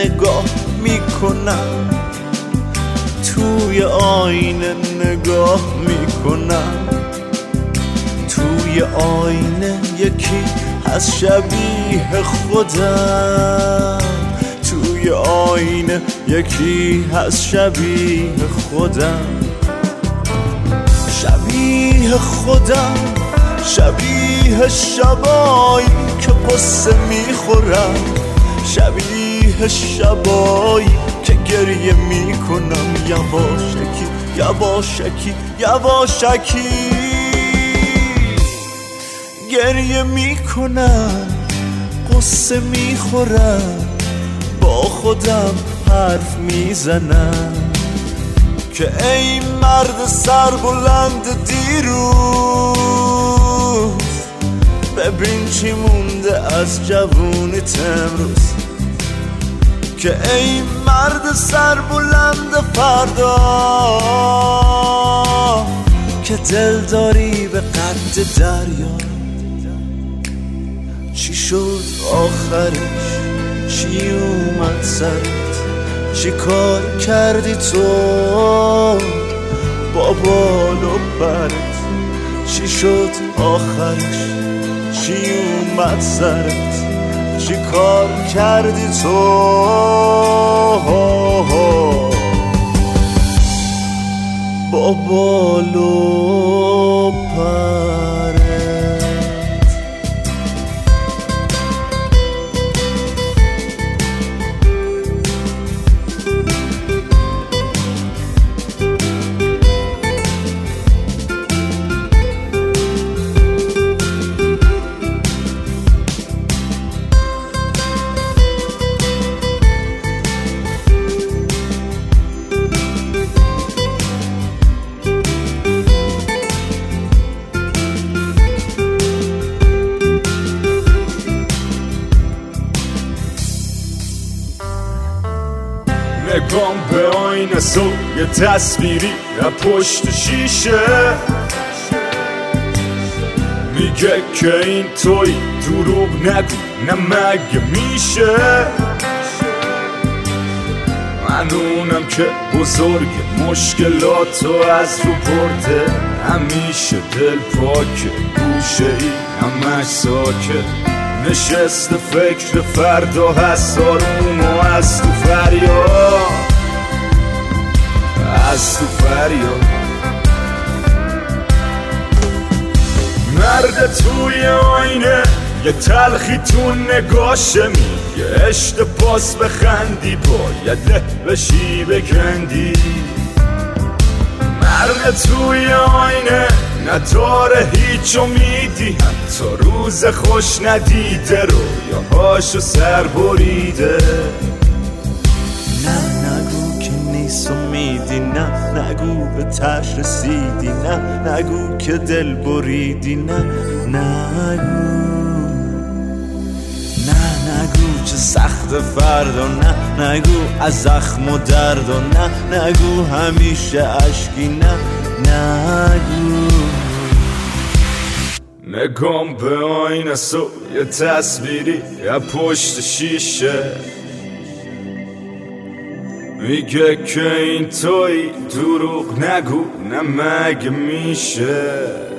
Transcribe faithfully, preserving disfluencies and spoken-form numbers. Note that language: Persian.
نگاه میکنم، توی آینه نگاه میکنم، توی آینه یکی از شبیه خودم، توی آینه یکی از شبیه خودم، شبیه خودم، شبیه شبایی که قصه میخورم، شبیه شبایی که گریه میکنم، یواشکی یواشکی یواشکی گریه میکنم، قصه میخورم، با خودم حرف میزنم که ای مرد سربلند دیروز، ببین چی مونده از جوونیت امروز، که ای مرد سربلند فردا که دل داری به قد دریا. چی شد آخرش؟ چی اومد سرت؟ چی کار کردی تو با بال و پرت؟ چی شد آخرش؟ چی اومد سرت؟ چی کار کردی تو با بال و پرت؟ نگام به آینه سو یه تصویری از پشت شیشه میگه که این توی دروغ نگو، نه مگه میشه؟ من اونم که بزرگ مشکلاتو از رو برده، همیشه دل پاکه، گوشه ای همش ساکت، نشست فکر فردا هست آروم و از تو فریاد، از تو فریاد. مرد توی آینه یه تلخی تو نگاشه میگه اشتباس بخندی باید له بشی بکندی. مرد توی آینه نداره هیچ امیدی، حتی روز خوش ندیده، رویاهاشو سر بریده. نه نگو که نیست امیدی، نه نگو به تش رسیدی، نه نگو که دل بریدی، نه نگو، نه نگو چه سخت فردا، نه نگو از زخم و درد، و نه نگو همیشه عشقی، نه نگو. نگام به آینه سو یه تصویری از پشت شیشه میگه که این توی دروغ نگو، نه مگه میشه؟